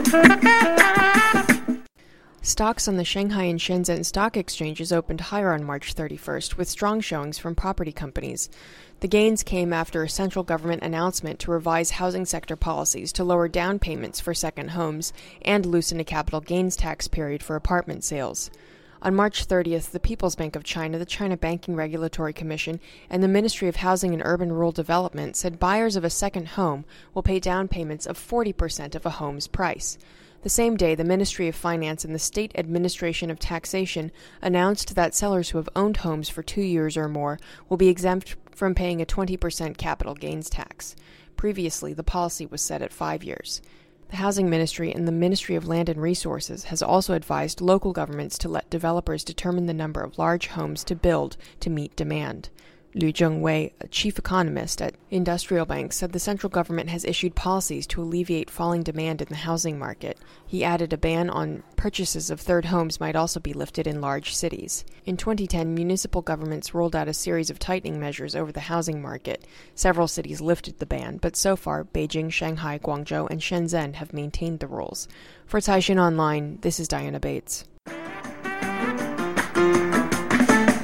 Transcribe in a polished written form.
Stocks on the Shanghai and Shenzhen stock exchanges opened higher on March 31st, with strong showings from property companies. The gains came after a central government announcement to revise housing sector policies to lower down payments for second homes and loosen a capital gains tax period for apartment sales. On March 30th, the People's Bank of China, the China Banking Regulatory Commission, and the Ministry of Housing and Urban Rural Development said buyers of a second home will pay down payments of 40% of a home's price. The same day, the Ministry of Finance and the State Administration of Taxation announced that sellers who have owned homes for 2 years or more will be exempt from paying a 20% capital gains tax. Previously, the policy was set at 5 years. The Housing Ministry and the Ministry of Land and Resources has also advised local governments to let developers determine the number of large homes to build to meet demand. Lu Zhengwei, a chief economist at Industrial Bank, said the central government has issued policies to alleviate falling demand in the housing market. He added a ban on purchases of third homes might also be lifted in large cities. In 2010, municipal governments rolled out a series of tightening measures over the housing market. Several cities lifted the ban, but so far, Beijing, Shanghai, Guangzhou, and Shenzhen have maintained the rules. For Caixin Online, this is Diana Bates.